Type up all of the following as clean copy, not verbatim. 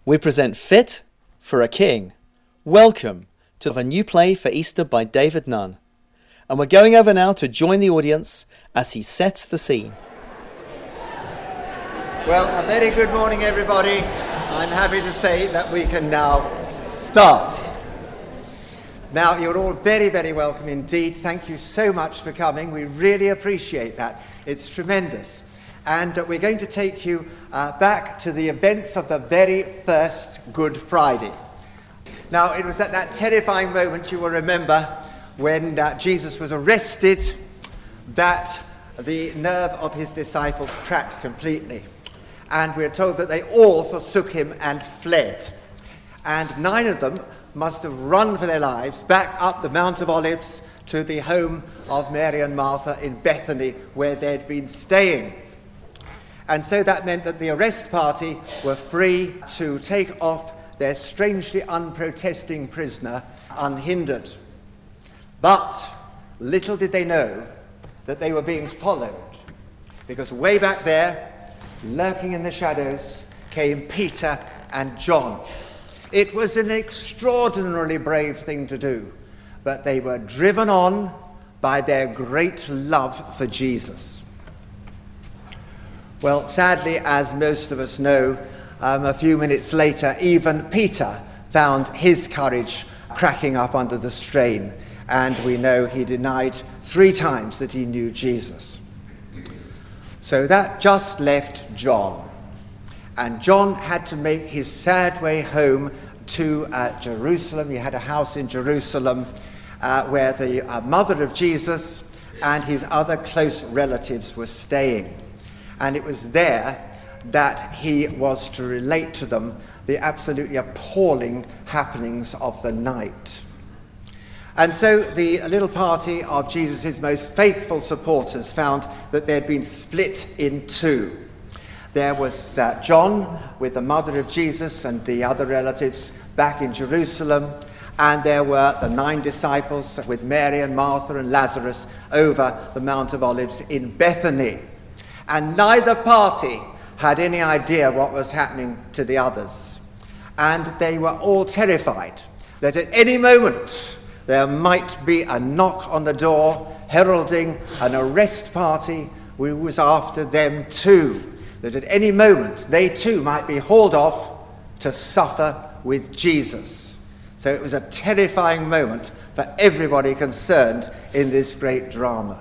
we present Fit for a King. Welcome to a new play for Easter by David Nunn. And we're going over now to join the audience as he sets the scene. Well, a very good morning, everybody. I'm happy to say that we can now start. Now, you're all very, very welcome indeed. Thank you so much for coming. We really appreciate that. It's tremendous. And we're going to take you back to the events of the very first Good Friday. Now, it was at that terrifying moment, you will remember, when Jesus was arrested, that the nerve of his disciples cracked completely. And we're told that they all forsook him and fled. And 9 of them must have run for their lives back up the Mount of Olives to the home of Mary and Martha in Bethany, where they'd been staying. And so that meant that the arrest party were free to take off their strangely unprotesting prisoner unhindered. But little did they know that they were being followed, because way back there, lurking in the shadows, came Peter and John. It was an extraordinarily brave thing to do, but they were driven on by their great love for Jesus. Well, sadly, as most of us know, a few minutes later, even Peter found his courage cracking up under the strain, and we know he denied 3 times that he knew Jesus. So that just left John. And John had to make his sad way home to Jerusalem. He had a house in Jerusalem where the mother of Jesus and his other close relatives were staying. And it was there that he was to relate to them the absolutely appalling happenings of the night. And so the little party of Jesus' most faithful supporters found that they'd been split in 2. There was John with the mother of Jesus and the other relatives back in Jerusalem, and there were the 9 disciples with Mary and Martha and Lazarus over the Mount of Olives in Bethany. And neither party had any idea what was happening to the others. And they were all terrified that at any moment there might be a knock on the door heralding an arrest party who was after them too. That at any moment they too might be hauled off to suffer with Jesus. So it was a terrifying moment for everybody concerned in this great drama.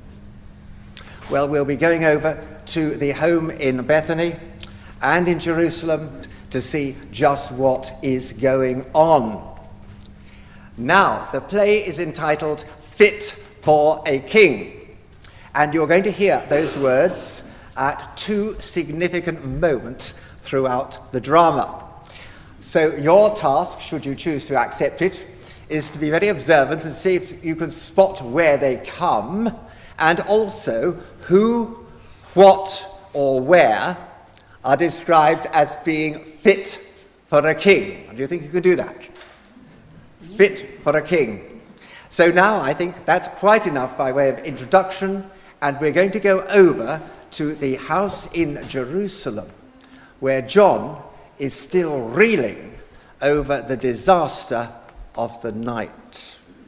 Well, we'll be going over to the home in Bethany and in Jerusalem to see just what is going on. Now, the play is entitled Fit for a King. And you're going to hear those words at 2 significant moments throughout the drama. So your task, should you choose to accept it, is to be very observant and see if you can spot where they come, and also who, what, or where are described as being fit for a king. Do you think you could do that? Fit for a king. So now I think that's quite enough by way of introduction, and we're going to go over to the house in Jerusalem, where John is still reeling over the disaster of the night.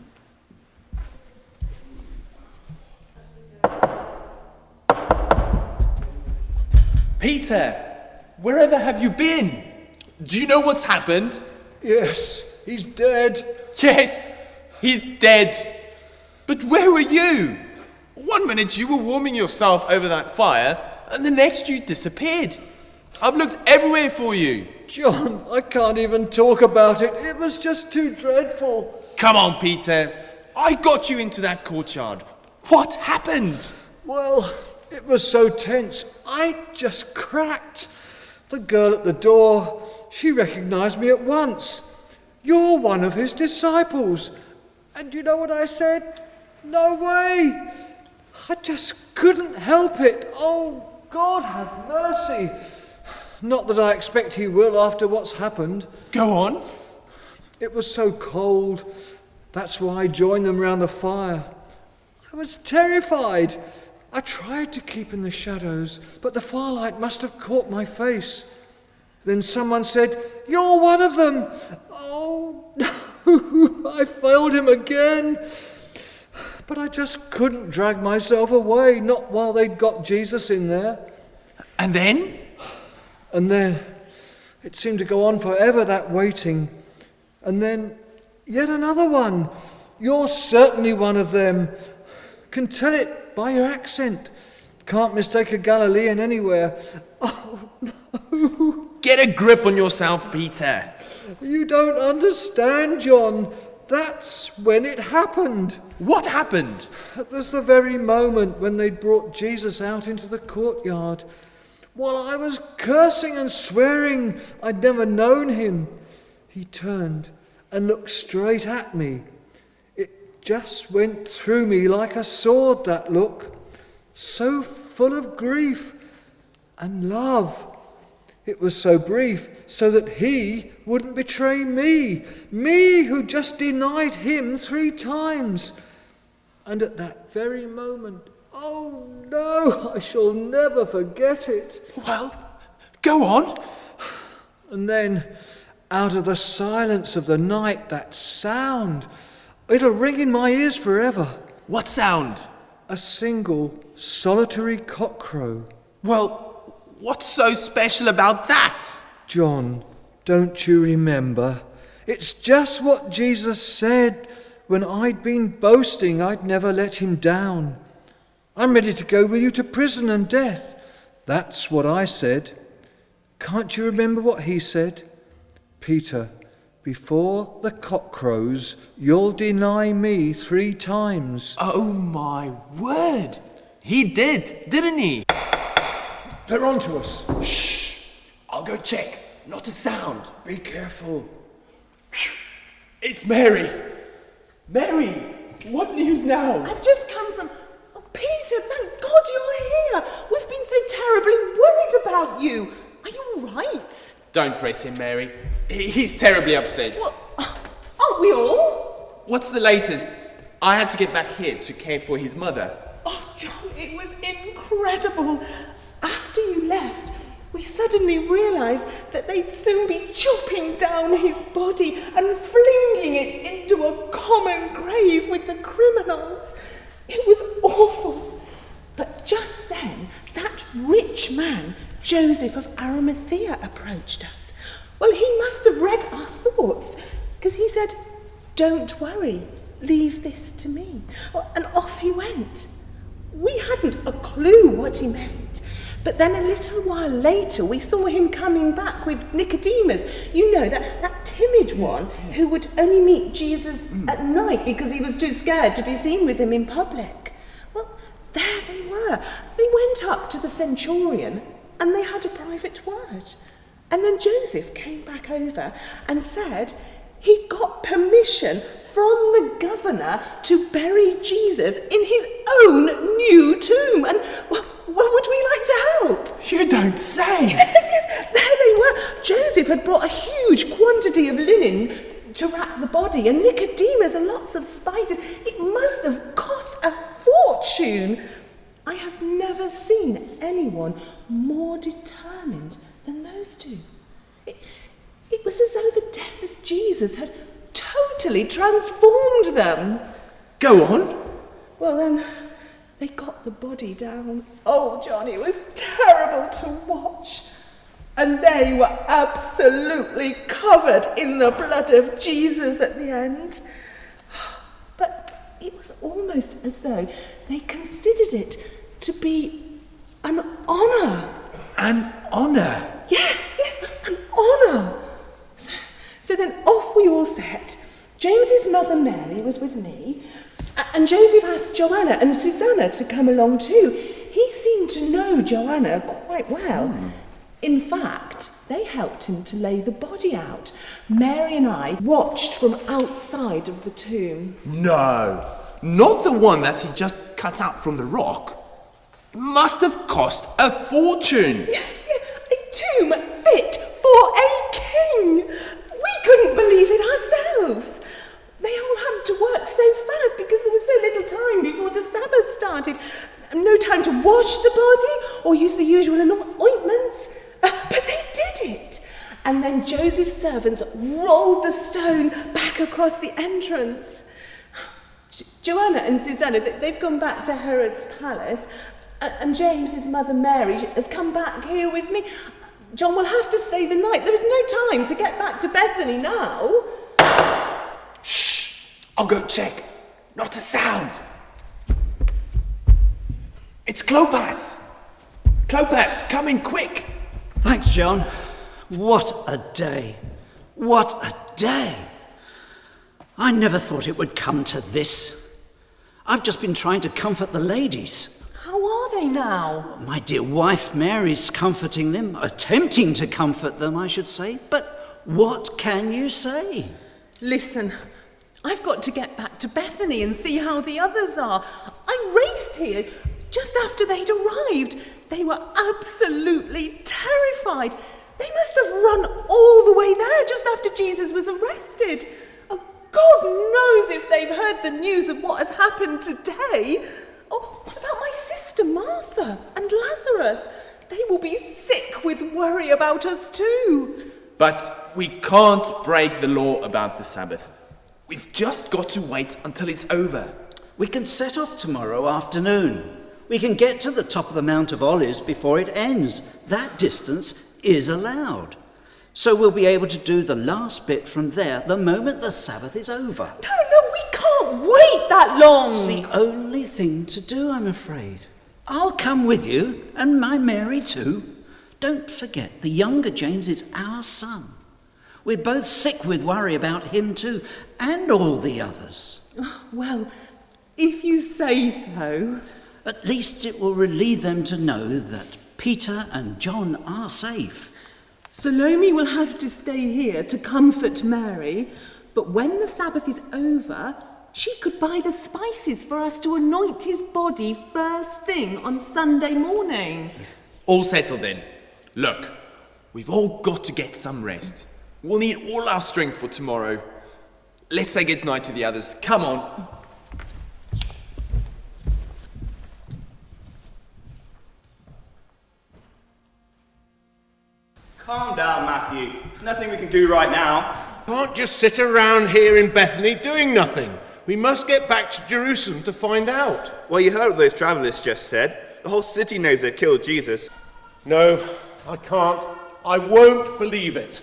Peter, wherever have you been? Do you know what's happened? Yes, he's dead. Yes, he's dead. But where were you? One minute you were warming yourself over that fire, and the next you disappeared. I've looked everywhere for you. John, I can't even talk about it. It was just too dreadful. Come on, Peter. I got you into that courtyard. What happened? Well, it was so tense. I just cracked. The girl at the door, she recognized me at once. You're one of his disciples. And you know what I said? No way. I just couldn't help it. Oh, God have mercy. Not that I expect he will after what's happened. Go on. It was so cold. That's why I joined them round the fire. I was terrified. I tried to keep in the shadows, but the firelight must have caught my face. Then someone said, "You're one of them." Oh no, I failed him again. But I just couldn't drag myself away, not while they'd got Jesus in there. And then? And then it seemed to go on forever, that waiting. And then yet another one. "You're certainly one of them. Can tell it by your accent. Can't mistake a Galilean anywhere." Oh no. Get a grip on yourself, Peter. You don't understand, John. That's when it happened. What happened? It was the very moment when they'd brought Jesus out into the courtyard. While I was cursing and swearing I'd never known him, he turned and looked straight at me. It just went through me like a sword, that look, so full of grief and love. It was so brief, so that he wouldn't betray me who just denied him 3 times. And at that very moment, oh no, I shall never forget it. Well, go on. And then, out of the silence of the night, that sound, it'll ring in my ears forever. What sound? A single, solitary cockcrow. Well, what's so special about that? John, don't you remember? It's just what Jesus said when I'd been boasting I'd never let him down. "I'm ready to go with you to prison and death." That's what I said. Can't you remember what he said? "Peter, before the cock crows, you'll deny me 3 times. Oh my word. He did, didn't he? They're on to us. Shh. I'll go check. Not a sound. Be careful. It's Mary. Mary, what news now? I've just come from... Oh, Peter, thank God you're here. We've been so terribly worried about you. Are you all right? Don't press him, Mary. He's terribly upset. Well, aren't we all? What's the latest? I had to get back here to care for his mother. Oh, John, it was incredible. After you left, we suddenly realised that they'd soon be chopping down his body and flinging it into a common grave with the criminals. It was awful. But just then, that rich man, Joseph of Arimathea, approached us. Well, he must have read our thoughts, because he said, "Don't worry, leave this to me." Well, and off he went. We hadn't a clue what he meant. But then a little while later, we saw him coming back with Nicodemus. You know, that timid one who would only meet Jesus at night because he was too scared to be seen with him in public. Well, there they were. They went up to the centurion and they had a private word. And then Joseph came back over and said he got permission from the governor to bury Jesus in his own new tomb. And well, would we like to help? You don't say. Yes, there they were. Joseph had brought a huge quantity of linen to wrap the body, and Nicodemus and lots of spices. It must have cost a fortune. I have never seen anyone more determined than those two. It was as though the death of Jesus had totally transformed them. Go on. Well then, they got the body down. Oh, John, it was terrible to watch. And they were absolutely covered in the blood of Jesus at the end. But it was almost as though they considered it to be an honour. An honour? Yes, an honour. So then off we all set. James's mother Mary was with me, and Joseph asked Joanna and Susanna to come along too. He seemed to know Joanna quite well. In fact, they helped him to lay the body out. Mary and I watched from outside of the tomb. No, not the one that he just cut out from the rock. It must have cost a fortune. Yeah, a tomb fit for a king. We couldn't believe it ourselves. They all had to work so fast because there was so little time before the Sabbath started. No time to wash the body or use the usual ointments. But they did it. And then Joseph's servants rolled the stone back across the entrance. Joanna and Susanna, they've gone back to Herod's palace, and James's mother Mary has come back here with me. John will have to stay the night. There is no time to get back to Bethany now. Shh! I'll go check. Not a sound. It's Clopas. Clopas, come in quick. Thanks, John. What a day. What a day. I never thought it would come to this. I've just been trying to comfort the ladies. How are they now? My dear wife Mary's comforting them, attempting to comfort them, I should say. But what can you say? Listen, I've got to get back to Bethany and see how the others are. I raced here just after they'd arrived. They were absolutely terrified. They must have run all the way there just after Jesus was arrested. Oh, God knows if they've heard the news of what has happened today. Oh, what about my sister Martha and Lazarus? They will be sick with worry about us too. But we can't break the law about the Sabbath. We've just got to wait until it's over. We can set off tomorrow afternoon. We can get to the top of the Mount of Olives before it ends. That distance is allowed. So we'll be able to do the last bit from there the moment the Sabbath is over. No, we can't wait that long. It's the only thing to do, I'm afraid. I'll come with you, and my Mary too. Don't forget, the younger James is our son. We're both sick with worry about him too, and all the others. Well, if you say so. At least it will relieve them to know that Peter and John are safe. Salome will have to stay here to comfort Mary, but when the Sabbath is over, she could buy the spices for us to anoint his body first thing on Sunday morning. All settled then. Look, we've all got to get some rest. We'll need all our strength for tomorrow. Let's say goodnight to the others. Come on. Calm down, Matthew. There's nothing we can do right now. Can't just sit around here in Bethany doing nothing. We must get back to Jerusalem to find out. Well, you heard what those travellers just said. The whole city knows they've killed Jesus. No, I can't. I won't believe it.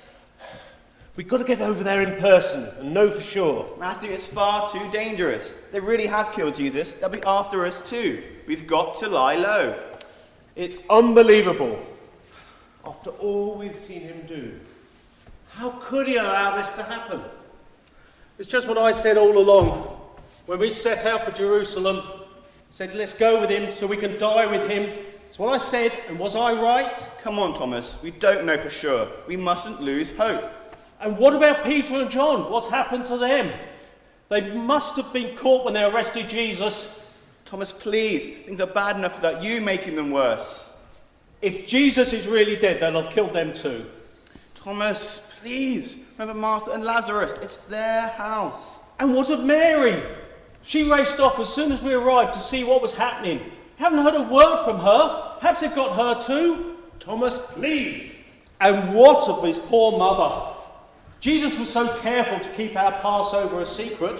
We've got to get over there in person and know for sure. Matthew, it's far too dangerous. They really have killed Jesus. They'll be after us too. We've got to lie low. It's unbelievable. After all we've seen him do. How could he allow this to happen? It's just what I said all along. When we set out for Jerusalem, said let's go with him so we can die with him. It's what I said, and was I right? Come on, Thomas. We don't know for sure. We mustn't lose hope. And what about Peter and John? What's happened to them? They must have been caught when they arrested Jesus. Thomas, please. Things are bad enough without you making them worse. If Jesus is really dead, they'll have killed them too. Thomas, please. Remember Martha and Lazarus. It's their house. And what of Mary? She raced off as soon as we arrived to see what was happening. Haven't heard a word from her. Perhaps they've got her too. Thomas, please. And what of his poor mother? Jesus was so careful to keep our Passover a secret.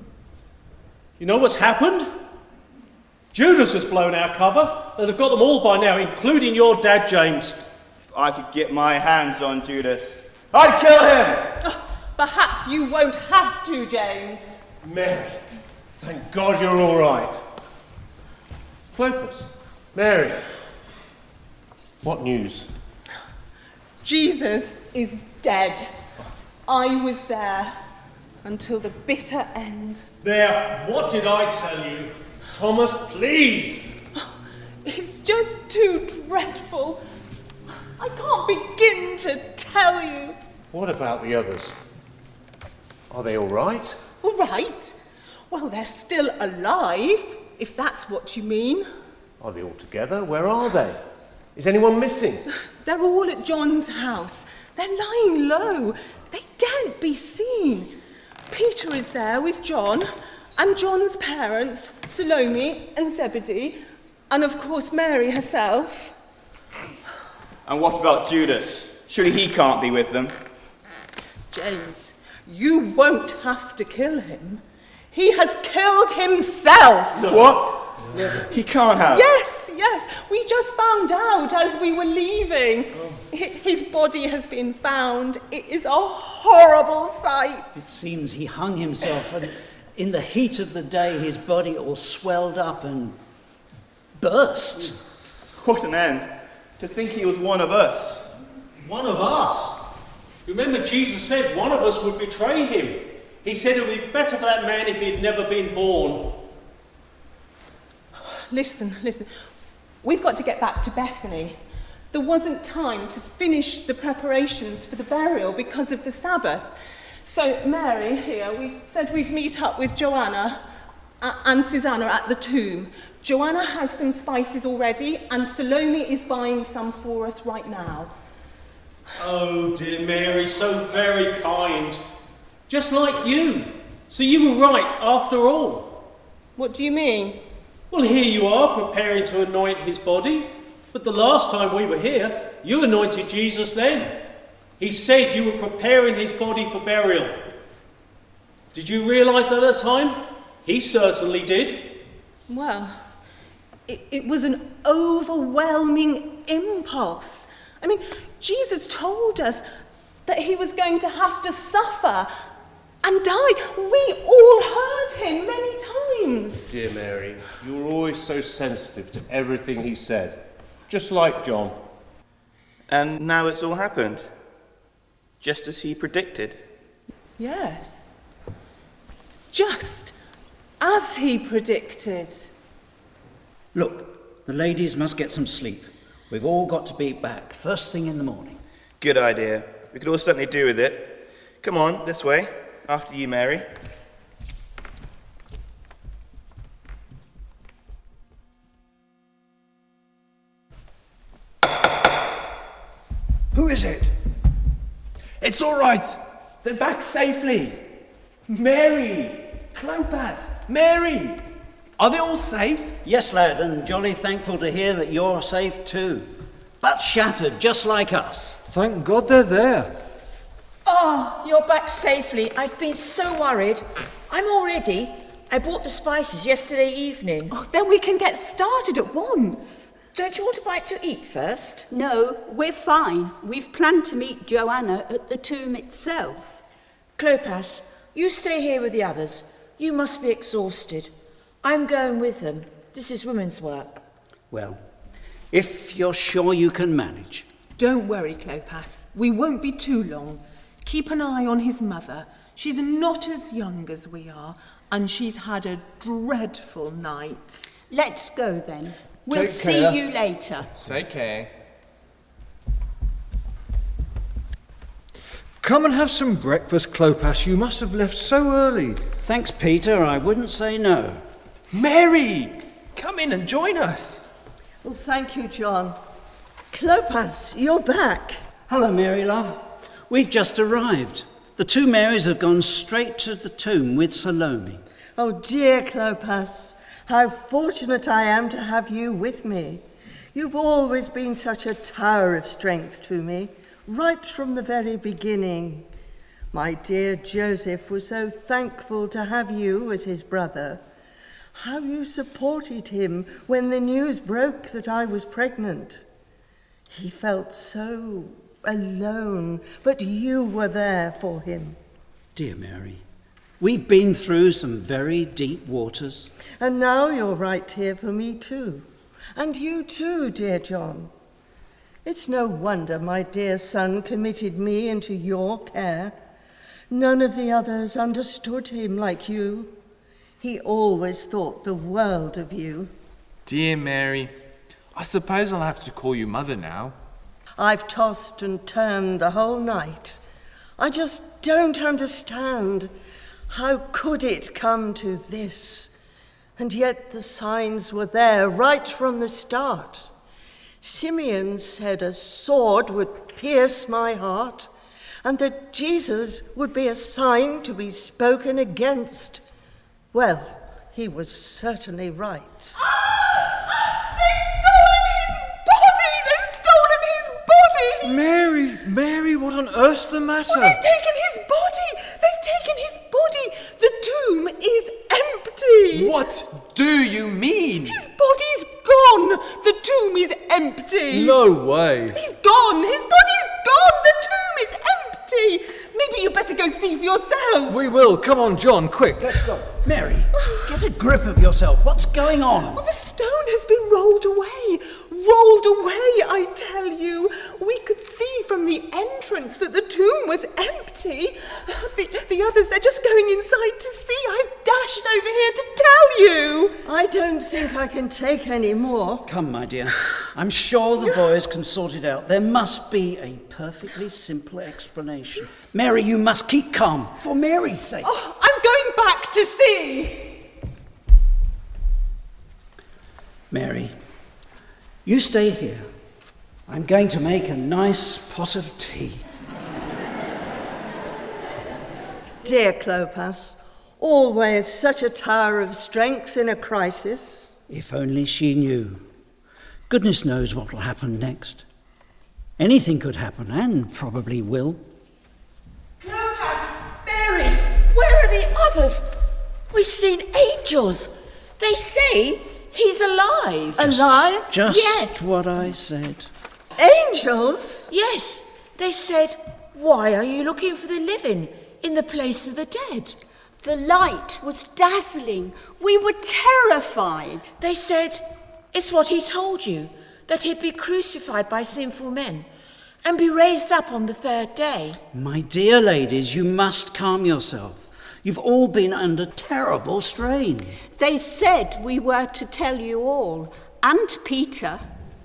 You know what's happened? Judas has blown our cover. They'd have got them all by now, including your dad, James. If I could get my hands on Judas, I'd kill him! Perhaps you won't have to, James. Mary, thank God you're all right. Clopas, Mary, what news? Jesus is dead. I was there until the bitter end. There, what did I tell you? Thomas, please! It's just too dreadful. I can't begin to tell you. What about the others? Are they all right? All right. Well, they're still alive, if that's what you mean. Are they all together? Where are they? Is anyone missing? They're all at John's house. They're lying low. They daren't be seen. Peter is there with John, and John's parents, Salome and Zebedee, and of course Mary herself. And what about Judas? Surely he can't be with them. James, you won't have to kill him. He has killed himself. What? He can't have. Yes. We just found out as we were leaving. His body has been found. It is a horrible sight. It seems he hung himself, and in the heat of the day, his body all swelled up and burst. What an end. To think he was one of us. One of us? Remember, Jesus said one of us would betray him. He said it would be better for that man if he had never been born. Listen. We've got to get back to Bethany. There wasn't time to finish the preparations for the burial because of the Sabbath. So Mary here, we said we'd meet up with Joanna and Susanna at the tomb. Joanna has some spices already, and Salome is buying some for us right now. Oh dear Mary, so very kind. Just like you. So you were right after all. What do you mean? Well, here you are preparing to anoint his body. But the last time we were here, you anointed Jesus then. He said you were preparing his body for burial. Did you realise that at the time? He certainly did. Well, it was an overwhelming impulse. I mean, Jesus told us that he was going to have to suffer and die. We all heard him many times. Dear Mary, you were always so sensitive to everything he said. Just like John. And now it's all happened. Just as he predicted. Yes. Just as he predicted. Look, the ladies must get some sleep. We've all got to be back first thing in the morning. Good idea. We could all certainly do with it. Come on, this way. After you, Mary. Who is it? It's all right. They're back safely. Mary, Clopas, Mary. Are they all safe? Yes, lad, and jolly thankful to hear that you're safe too. But shattered, just like us. Thank God they're there. Oh, you're back safely. I've been so worried. I'm all ready. I bought the spices yesterday evening. Oh, then we can get started at once. Don't you want a bite to eat first? No, we're fine. We've planned to meet Joanna at the tomb itself. Clopas, you stay here with the others. You must be exhausted. I'm going with them. This is women's work. Well, if you're sure you can manage. Don't worry, Clopas. We won't be too long. Keep an eye on his mother. She's not as young as we are, and she's had a dreadful night. Let's go then. We'll Take care. see you later. Take care. Come and have some breakfast, Clopas. You must have left so early. Thanks, Peter. I wouldn't say no. Mary, come in and join us. Well, thank you, John. Clopas, you're back. Hello, Mary, love. We've just arrived. The two Marys have gone straight to the tomb with Salome. Oh, dear Clopas, how fortunate I am to have you with me. You've always been such a tower of strength to me, right from the very beginning. My dear Joseph was so thankful to have you as his brother. How you supported him when the news broke that I was pregnant. He felt so alone, but you were there for him. Dear Mary, we've been through some very deep waters. And now you're right here for me too. And you too, dear John. It's no wonder my dear son committed me into your care. None of the others understood him like you. He always thought the world of you. Dear Mary, I suppose I'll have to call you mother now. I've tossed and turned the whole night. I just don't understand. How could it come to this? And yet the signs were there right from the start. Simeon said a sword would pierce my heart, and that Jesus would be a sign to be spoken against. Well, he was certainly right. They've stolen his body! They've stolen his body! Mary! Mary, what on earth's the matter? Well, they've taken his body! They've taken his body! The tomb is empty! What do you mean? His body's gone! The tomb is empty! No way. He's gone! His body's gone! The tomb is empty! Maybe you better go see for yourself! We will. Come on, John, quick, let's go. Mary, get a grip of yourself. What's going on? Well, the stone has been rolled away! Rolled away, I tell you! We could see from the entrance that the tomb was empty. The others, they're just going inside to see. I've dashed over here to tell you! I don't think I can take any more. Come, my dear. I'm sure the boys can sort it out. There must be a perfectly simple explanation. Mary, you must keep calm, for Mary's sake. Oh, I'm going back to see! Mary, you stay here. I'm going to make a nice pot of tea. Dear Clopas, always such a tower of strength in a crisis. If only she knew. Goodness knows what will happen next. Anything could happen, and probably will. Clopas! Mary! Where are the others? We've seen angels. They say he's alive. Alive? Just Yes. what I said. Angels? Yes. They said, why are you looking for the living in the place of the dead? The light was dazzling. We were terrified. They said, it's what he told you, that he'd be crucified by sinful men and be raised up on the third day. My dear ladies, you must calm yourself. You've all been under terrible strain. They said we were to tell you all, and Peter.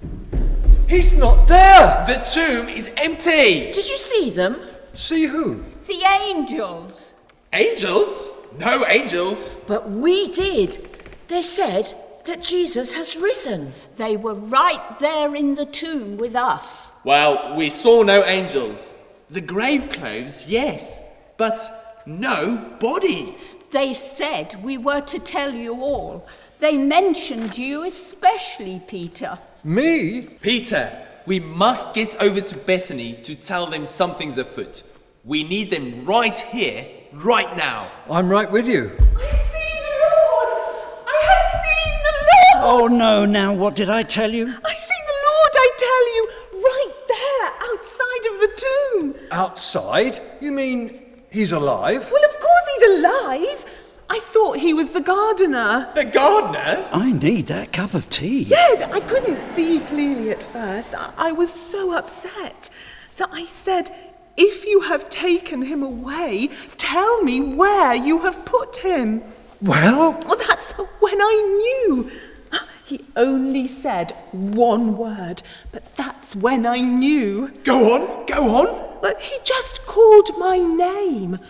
He's not there! The tomb is empty! Did you see them? See who? The angels. Angels? No angels. But we did. They said that Jesus has risen. They were right there in the tomb with us. Well, we saw no angels. The grave clothes, yes, but no body. They said we were to tell you all. They mentioned you especially, Peter. Me? Peter, we must get over to Bethany to tell them something's afoot. We need them right here, right now. I'm right with you. I've seen the Lord! I have seen the Lord! Oh no, now what did I tell you? I've seen the Lord, I tell you, right there, outside of the tomb. Outside? You mean he's alive? Well, of course he's alive. I thought he was the gardener. The gardener? I need that cup of tea. Yes, I couldn't see clearly at first. I was so upset. So I said, if you have taken him away, tell me where you have put him. Well? Well, that's when I knew. He only said one word, but that's when I knew. Go on, go on. But he just called my name,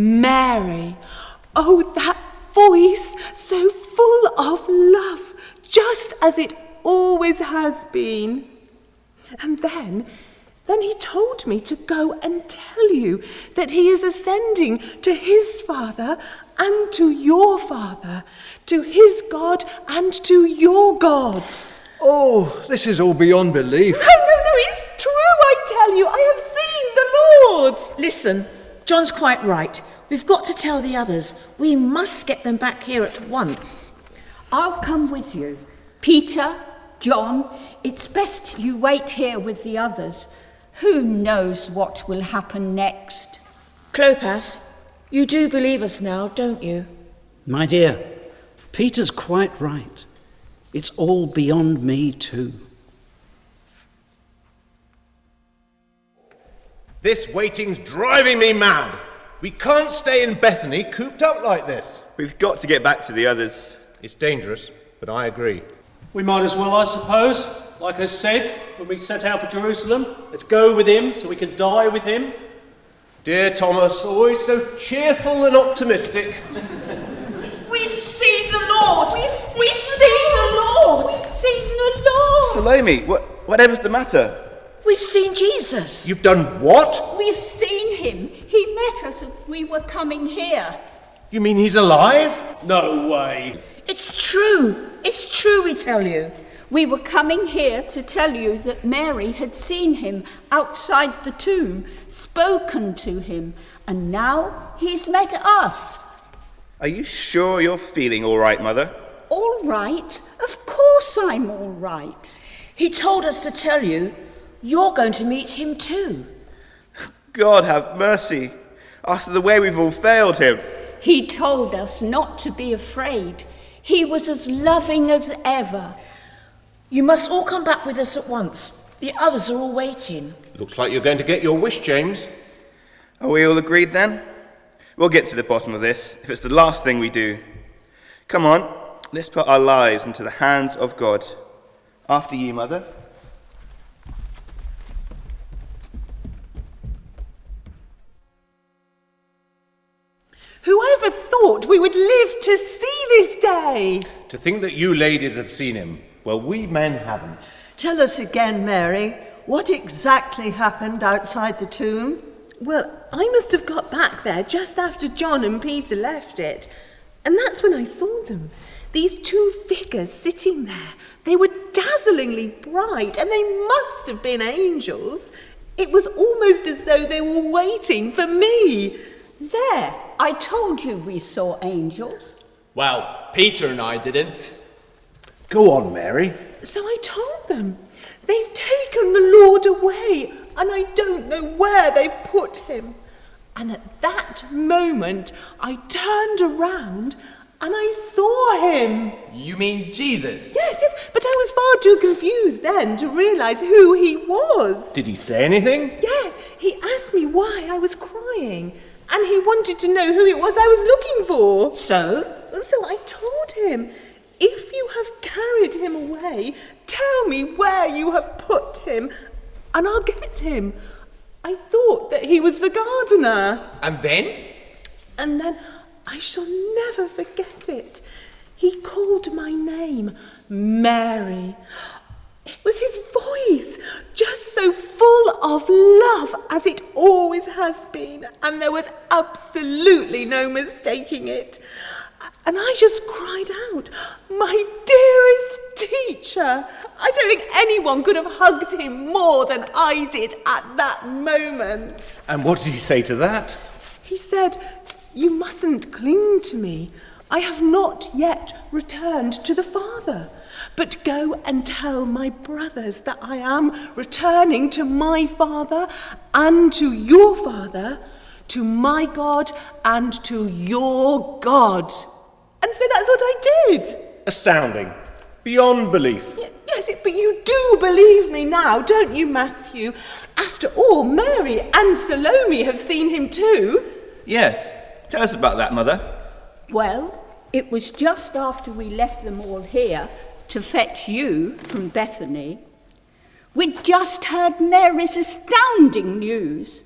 Mary. Oh, that voice, so full of love, just as it always has been. And then he told me to go and tell you that he is ascending to his Father and to your Father, to his God and to your God. Oh, this is all beyond belief. No, it's true, I tell you. I have seen the Lord. Listen, John's quite right. We've got to tell the others. We must get them back here at once. I'll come with you. Peter, John, it's best you wait here with the others. Who knows what will happen next? Clopas, you do believe us now, don't you? My dear, Peter's quite right. It's all beyond me too. This waiting's driving me mad. We can't stay in Bethany cooped up like this. We've got to get back to the others. It's dangerous, but I agree. We might as well, I suppose. Like I said, when we set out for Jerusalem, let's go with him so we can die with him. Dear Thomas, always so cheerful and optimistic. We've seen the Lord! We've seen the Lord! We've seen the Lord! Salome, whatever's the matter? We've seen Jesus! You've done what? We've seen him. He met us as we were coming here. You mean he's alive? No way. It's true, we tell you. We were coming here to tell you that Mary had seen him outside the tomb, spoken to him, and now he's met us. Are you sure you're feeling all right, Mother? All right? Of course I'm all right. He told us to tell you you're going to meet him too. God have mercy. After the way we've all failed him. He told us not to be afraid. He was as loving as ever. You must all come back with us at once. The others are all waiting. Looks like you're going to get your wish, James. Are we all agreed then? We'll get to the bottom of this, if it's the last thing we do. Come on, let's put our lives into the hands of God. After you, Mother. Whoever thought we would live to see this day? To think that you ladies have seen him. Well, we men haven't. Tell us again, Mary, what exactly happened outside the tomb? Well, I must have got back there just after John and Peter left it. And that's when I saw them. These two figures sitting there. They were dazzlingly bright, and they must have been angels. It was almost as though they were waiting for me. There, I told you we saw angels. Well, Peter and I didn't. Go on, Mary. So I told them. They've taken the Lord away, and I don't know where they've put him. And at that moment, I turned around and I saw him. You mean Jesus? Yes, but I was far too confused then to realise who he was. Did he say anything? Yes, he asked me why I was crying, and he wanted to know who it was I was looking for. So I told him, if you have carried him away, tell me where you have put him, and I'll get him. I thought that he was the gardener. And then? And then I shall never forget it. He called my name, Mary. It was his voice, just so full of love as it always has been, and there was absolutely no mistaking it. And I just cried out, my dearest teacher. I don't think anyone could have hugged him more than I did at that moment. And what did he say to that? He said, you mustn't cling to me. I have not yet returned to the Father. But go and tell my brothers that I am returning to my Father and to your Father, to my God and to your God. And so that's what I did. Astounding. Beyond belief. Yes, but you do believe me now, don't you, Matthew? After all, Mary and Salome have seen him too. Yes. Tell us about that, Mother. Well, it was just after we left them all here to fetch you from Bethany. We'd just heard Mary's astounding news.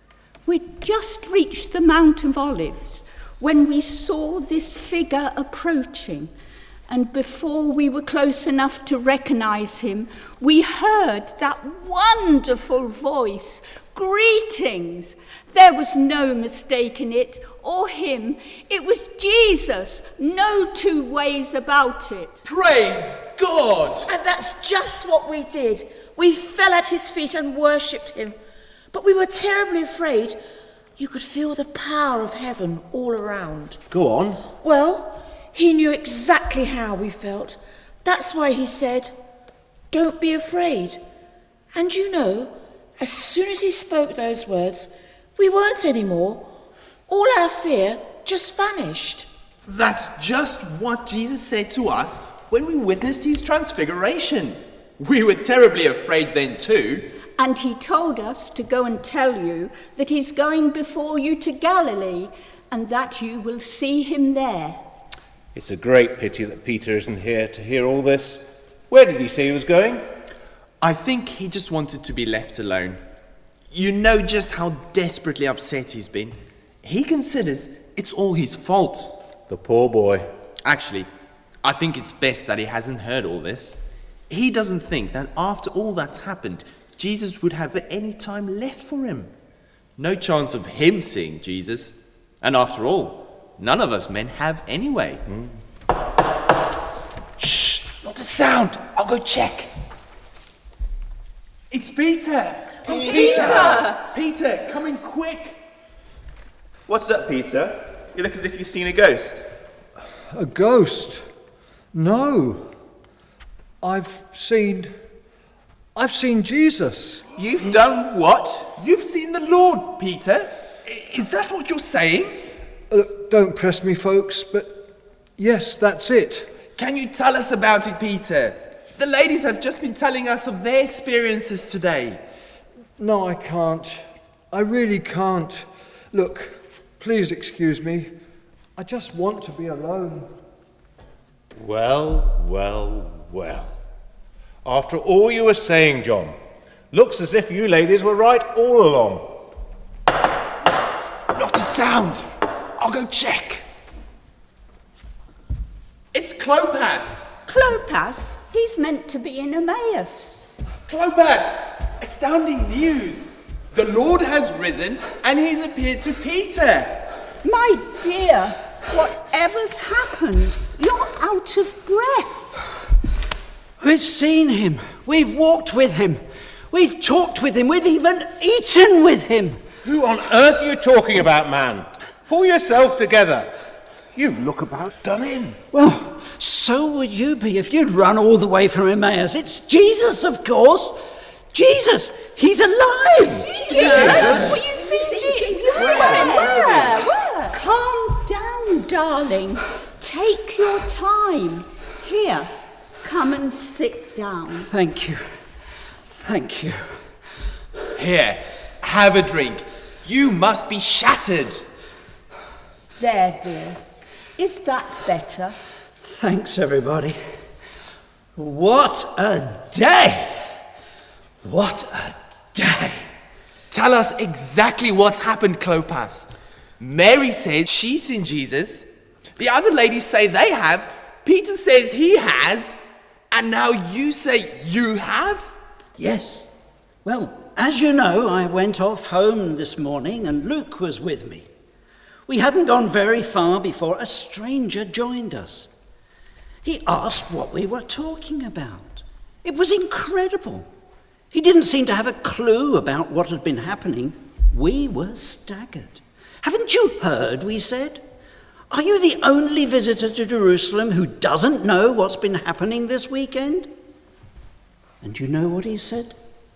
We'd just reached the Mount of Olives when we saw this figure approaching, and before we were close enough to recognize him, we heard that wonderful voice, greetings. There was no mistaking it, or him. It was Jesus, no two ways about it. Praise God! And that's just what we did. We fell at his feet and worshipped him. But we were terribly afraid. You could feel the power of heaven all around. Go on. Well, he knew exactly how we felt. That's why he said, don't be afraid. And you know, as soon as he spoke those words, we weren't anymore. All our fear just vanished. That's just what Jesus said to us when we witnessed his transfiguration. We were terribly afraid then too. And he told us to go and tell you that he's going before you to Galilee, and that you will see him there. It's a great pity that Peter isn't here to hear all this. Where did he say he was going? I think he just wanted to be left alone. You know just how desperately upset he's been. He considers it's all his fault. The poor boy. Actually, I think it's best that he hasn't heard all this. He doesn't think that after all that's happened, Jesus would have any time left for him. No chance of him seeing Jesus. And after all, none of us men have anyway. Shh! Not to sound. I'll go check. It's Peter. Peter, come in quick. What's up, Peter? You look as if you've seen a ghost. A ghost? No. I've seen Jesus. You've done what? You've seen the Lord, Peter. Is that what you're saying? Look, don't press me, folks, but yes, that's it. Can you tell us about it, Peter? The ladies have just been telling us of their experiences today. No, I can't. I really can't. Look, please excuse me. I just want to be alone. Well, well, well. After all you were saying, John, looks as if you ladies were right all along. Not a sound. I'll go check. It's Clopas. Clopas? He's meant to be in Emmaus. Clopas! Astounding news. The Lord has risen and he's appeared to Peter. My dear, whatever's happened? You're out of breath. We've seen him. We've walked with him. We've talked with him. We've even eaten with him. Who on earth are you talking about, man? Pull yourself together. You look about done in. Well, so would you be if you'd run all the way from Emmaus. It's Jesus, of course. Jesus, he's alive. Jesus? Where? Calm down, darling. Take your time. Here, come and sit down. Thank you. Thank you. Here, have a drink. You must be shattered. There, dear. Is that better? Thanks, everybody. What a day! What a day! Tell us exactly what's happened, Clopas. Mary says she's seen Jesus. The other ladies say they have. Peter says he has. And now you say you have? Yes. Well, as you know, I went off home this morning and Luke was with me. We hadn't gone very far before a stranger joined us. He asked what we were talking about. It was incredible. He didn't seem to have a clue about what had been happening. We were staggered. Haven't you heard, we said? Are you the only visitor to Jerusalem who doesn't know what's been happening this weekend? And you know what he said?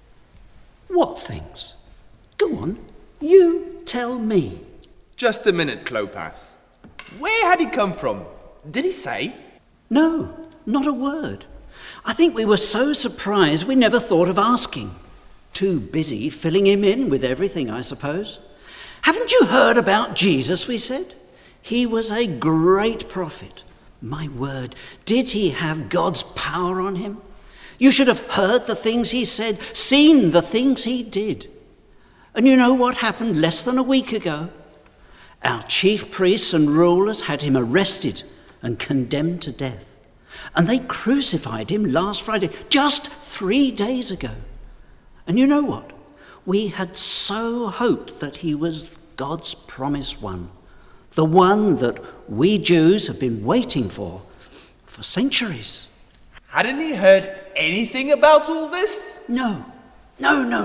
What things? Go on, you tell me. Just a minute, Clopas. Where had he come from? Did he say? No, not a word. I think we were so surprised we never thought of asking. Too busy filling him in with everything, I suppose. Haven't you heard about Jesus, we said? He was a great prophet. My word, did he have God's power on him? You should have heard the things he said, seen the things he did. And you know what happened less than a week ago? Our chief priests and rulers had him arrested and condemned to death. And they crucified him last Friday, just 3 days ago. And you know what? We had so hoped that he was God's promised one, the one that we Jews have been waiting for centuries. Hadn't he heard anything about all this? No. Now,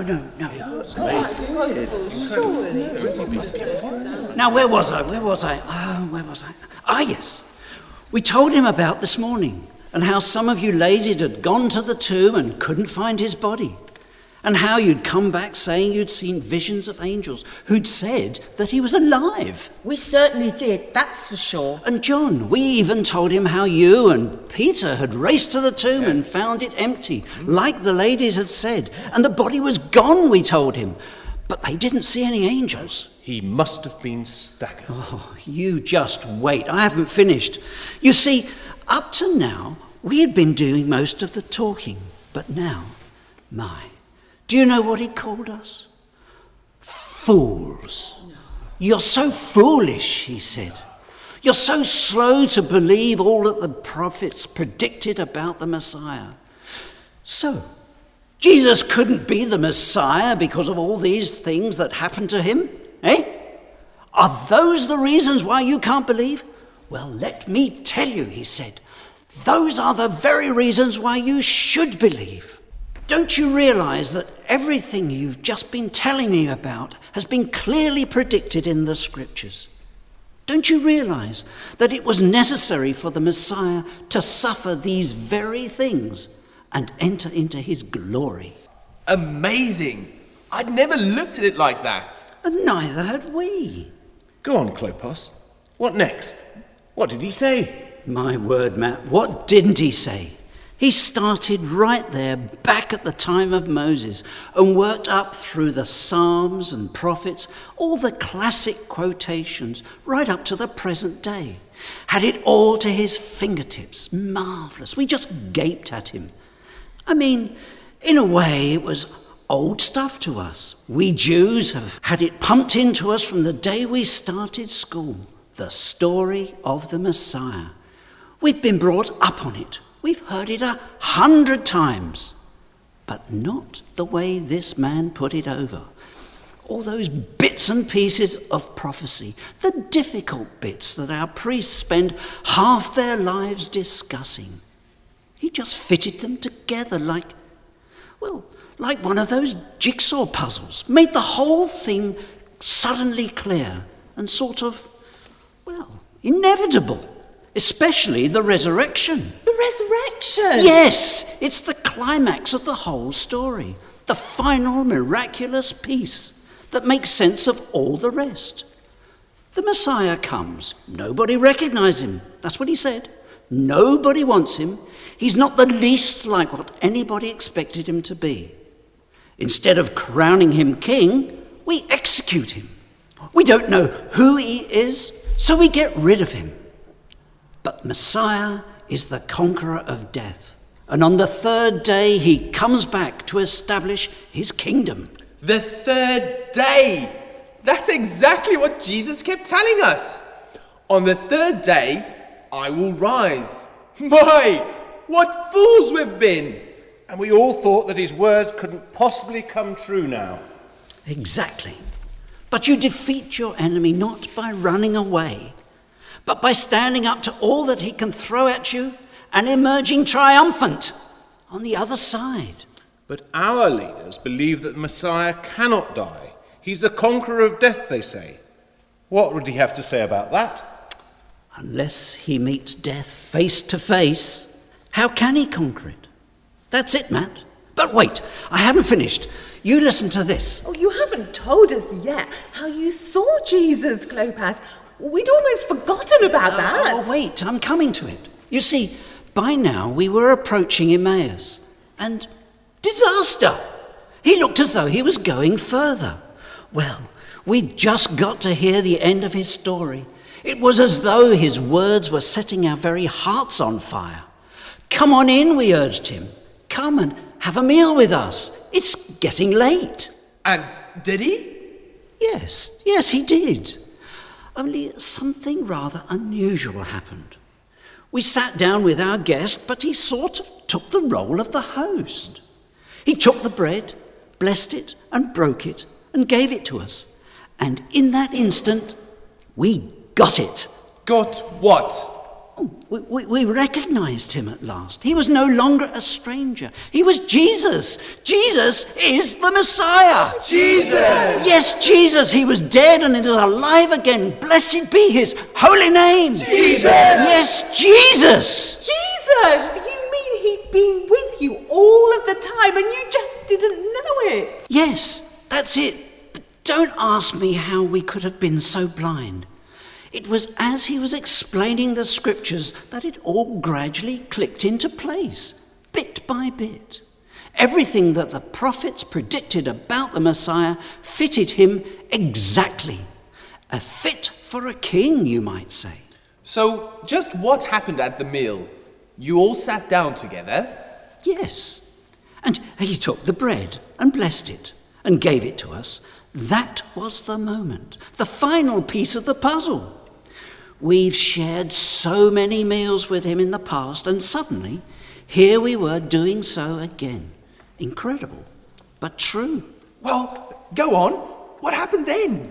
where was I? Ah, yes. We told him about this morning and how some of you ladies had gone to the tomb and couldn't find his body. And how you'd come back saying you'd seen visions of angels who'd said that he was alive. We certainly did, that's for sure. And John, we even told him how you and Peter had raced to the tomb and found it empty, like the ladies had said. And the body was gone, we told him. But they didn't see any angels. He must have been staggered. Oh, you just wait. I haven't finished. You see, up to now, we had been doing most of the talking. But now, do you know what he called us? Fools. You're so foolish, he said. You're so slow to believe all that the prophets predicted about the Messiah. So, Jesus couldn't be the Messiah because of all these things that happened to him, eh? Are those the reasons why you can't believe? Well, let me tell you, he said. Those are the very reasons why you should believe. Don't you realize that everything you've just been telling me about has been clearly predicted in the scriptures? Don't you realize that it was necessary for the Messiah to suffer these very things and enter into his glory? Amazing! I'd never looked at it like that. And neither had we. Go on, Clopas. What next? What did he say? My word, Matt, what didn't he say? He started right there, back at the time of Moses, and worked up through the Psalms and prophets, all the classic quotations, right up to the present day. Had it all to his fingertips. Marvellous. We just gaped at him. I mean, in a way, it was old stuff to us. We Jews have had it pumped into us from the day we started school. The story of the Messiah. We've been brought up on it. We've heard it 100 times. But not the way this man put it over. All those bits and pieces of prophecy, the difficult bits that our priests spend half their lives discussing. He just fitted them together like one of those jigsaw puzzles. Made the whole thing suddenly clear and sort of, inevitable. Especially the resurrection. The resurrection? Yes, it's the climax of the whole story. The final miraculous piece that makes sense of all the rest. The Messiah comes. Nobody recognizes him. That's what he said. Nobody wants him. He's not the least like what anybody expected him to be. Instead of crowning him king, we execute him. We don't know who he is, so we get rid of him. But Messiah is the conqueror of death. And on the third day, he comes back to establish his kingdom. The third day! That's exactly what Jesus kept telling us. On the third day, I will rise. My, what fools we've been! And we all thought that his words couldn't possibly come true now. Exactly. But you defeat your enemy not by running away, but by standing up to all that he can throw at you and emerging triumphant on the other side. But our leaders believe that the Messiah cannot die. He's the conqueror of death, they say. What would he have to say about that? Unless he meets death face to face, how can he conquer it? That's it, Matt. But wait, I haven't finished. You listen to this. Oh, you haven't told us yet how you saw Jesus, Clopas. We'd almost forgotten about that. Oh, wait, I'm coming to it. You see, by now we were approaching Emmaus, and disaster! He looked as though he was going further. Well, we'd just got to hear the end of his story. It was as though his words were setting our very hearts on fire. Come on in, we urged him. Come and have a meal with us. It's getting late. And did he? Yes, he did. Only something rather unusual happened. We sat down with our guest, but he sort of took the role of the host. He took the bread, blessed it, and broke it, and gave it to us. And in that instant, we got it. Got what? We recognized him at last. He was no longer a stranger. He was Jesus. Jesus is the Messiah. Jesus! Yes, Jesus. He was dead and is alive again. Blessed be his holy name. Jesus! Yes, Jesus! Jesus! You mean he'd been with you all of the time and you just didn't know it? Yes, that's it. But don't ask me how we could have been so blind. It was as he was explaining the scriptures that it all gradually clicked into place, bit by bit. Everything that the prophets predicted about the Messiah fitted him exactly. A fit for a king, you might say. So, just what happened at the meal? You all sat down together? Yes. And he took the bread and blessed it and gave it to us. That was the moment, the final piece of the puzzle. We've shared so many meals with him in the past, and suddenly, here we were doing so again. Incredible, but true. Well, go on. What happened then?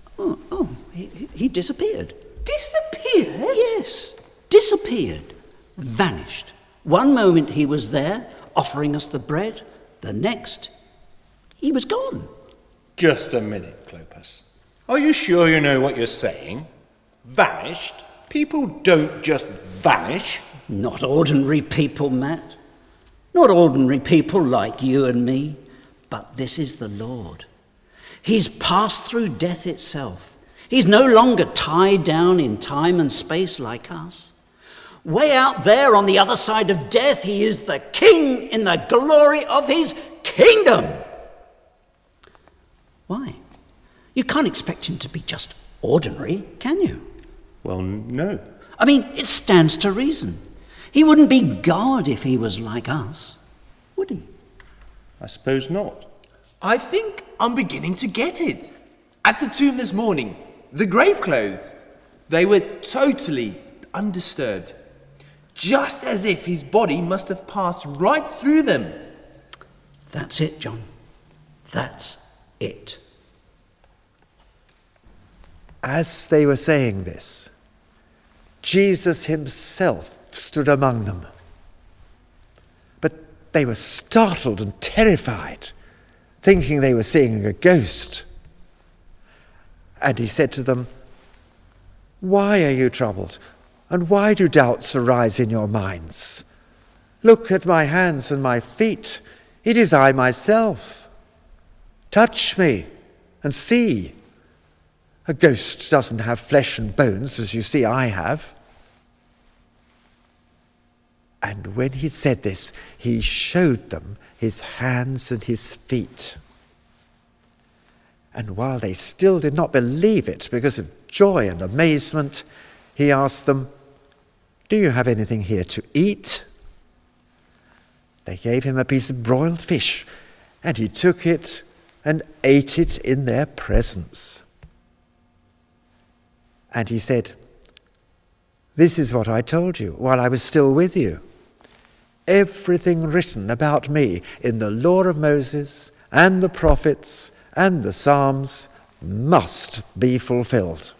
He disappeared. Disappeared? Yes, disappeared. vanished. One moment he was there, offering us the bread. The next, he was gone. Just a minute, Clopas. Are you sure you know what you're saying? Vanished? People don't just vanish. Not ordinary people, Matt. Not ordinary people like you and me. But this is the Lord. He's passed through death itself. He's no longer tied down in time and space like us. Way out there on the other side of death, he is the king in the glory of his kingdom. Why? You can't expect him to be just ordinary, can you? Well, no. I mean, it stands to reason. He wouldn't be God if he was like us, would he? I suppose not. I think I'm beginning to get it. At the tomb this morning, the grave clothes, they were totally undisturbed. Just as if his body must have passed right through them. That's it, John. That's it. As they were saying this, Jesus himself stood among them. But they were startled and terrified, thinking they were seeing a ghost. And he said to them, "Why are you troubled? And why do doubts arise in your minds? Look at my hands and my feet. It is I myself. Touch me and see. A ghost doesn't have flesh and bones, as you see I have." And when he'd said this, he showed them his hands and his feet. And while they still did not believe it because of joy and amazement, he asked them, "Do you have anything here to eat?" They gave him a piece of broiled fish, and he took it and ate it in their presence. And he said, "This is what I told you while I was still with you. Everything written about me in the law of Moses and the prophets and the Psalms must be fulfilled."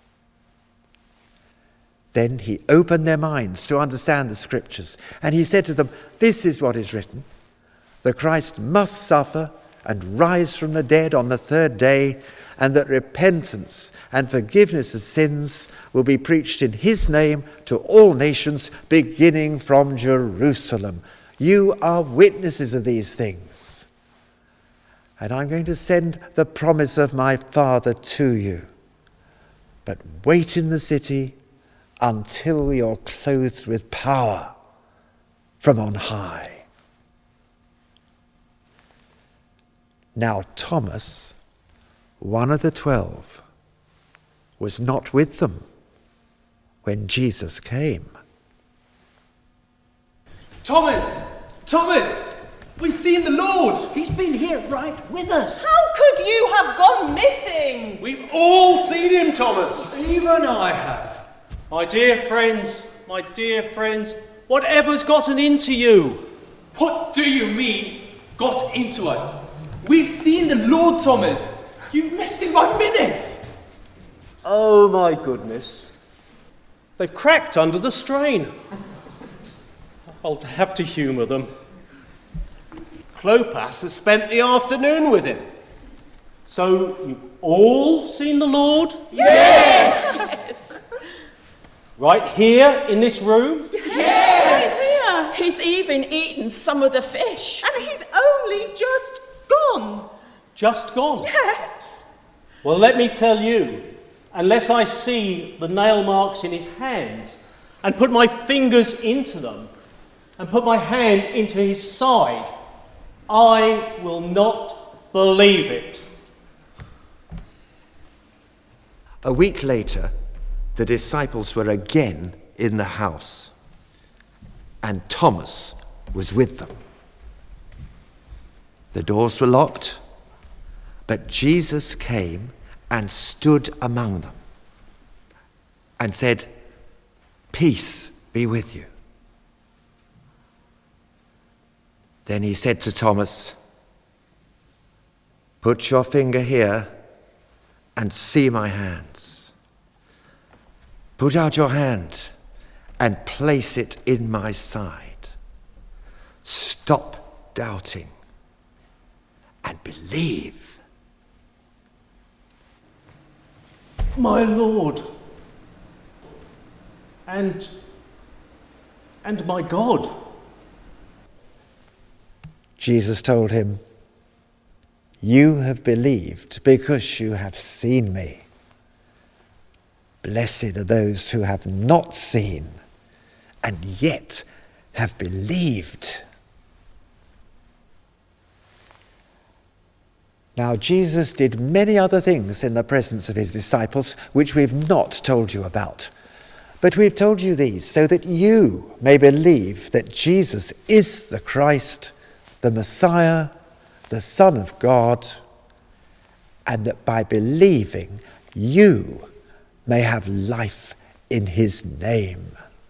Then he opened their minds to understand the scriptures, and he said to them, "This is what is written. The Christ must suffer and rise from the dead on the third day, and that repentance and forgiveness of sins will be preached in his name to all nations, beginning from Jerusalem. You are witnesses of these things. And I'm going to send the promise of my Father to you. But wait in the city until you're clothed with power from on high." Now Thomas, one of the 12, was not with them when Jesus came. Thomas! Thomas! We've seen the Lord! He's been here right with us. How could you have gone missing? We've all seen him, Thomas. Even I have. My dear friends, whatever's gotten into you? What do you mean, got into us? We've seen the Lord, Thomas! You've missed him by minutes! Oh my goodness. They've cracked under the strain. I'll have to humour them. Clopas has spent the afternoon with him. So you've all seen the Lord? Yes! Right here in this room? Yes! He's even eaten some of the fish. And he's only just gone. Just gone? Yes. Well, let me tell you, unless I see the nail marks in his hands and put my fingers into them and put my hand into his side, I will not believe it. A week later, the disciples were again in the house, and Thomas was with them. The doors were locked, but Jesus came and stood among them and said, "Peace be with you." Then he said to Thomas, "Put your finger here and see my hands. Put out your hand and place it in my side. Stop doubting and believe. My Lord and my God. Jesus told him, "You have believed because you have seen me. Blessed are those who have not seen and yet have believed." Now, Jesus did many other things in the presence of his disciples, which we've not told you about. But we've told you these so that you may believe that Jesus is the Christ, the Messiah, the Son of God, and that by believing you may have life in his name.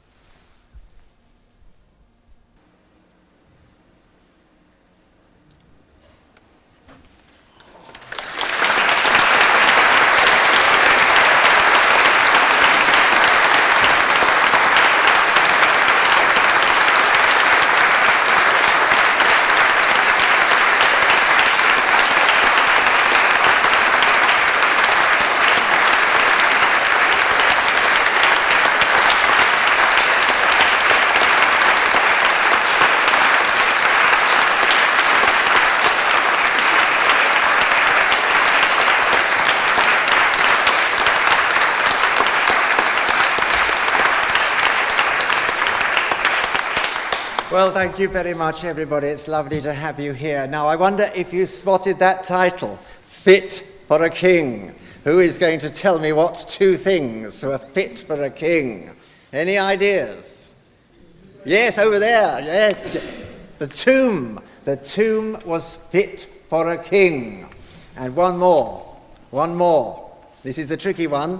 Well, thank you very much, everybody. It's lovely to have you here. Now, I wonder if you spotted that title, Fit for a King. Who is going to tell me what's two things who are fit for a king? Any ideas? Yes, over there. Yes. The tomb. The tomb was fit for a king. And one more. This is the tricky one.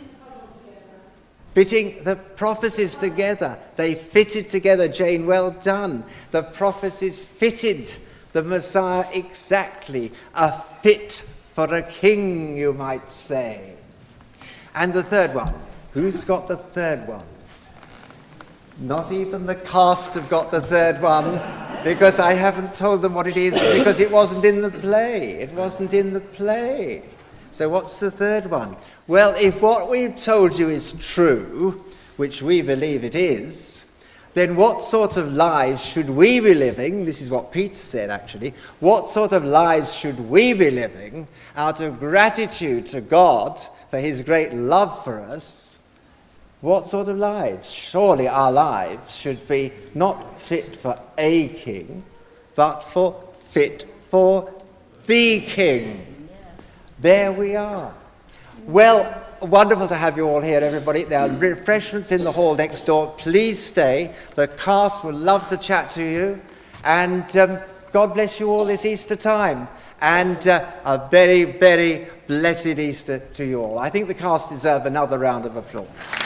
Fitting the prophecies together. They fitted together, Jane, well done. The prophecies fitted the Messiah exactly. A fit for a king, you might say. And the third one. Who's got the third one? Not even the cast have got the third one, because I haven't told them what it is, because it wasn't in the play. So what's the third one? Well, if what we've told you is true, which we believe it is, then what sort of lives should we be living? This is what Peter said, actually. What sort of lives should we be living out of gratitude to God for his great love for us? What sort of lives? Surely our lives should be not fit for a king, but fit for the King. There we are. Well, wonderful to have you all here, everybody. There are refreshments in the hall next door. Please stay. The cast would love to chat to you. And God bless you all this Easter time. And a very, very blessed Easter to you all. I think the cast deserve another round of applause.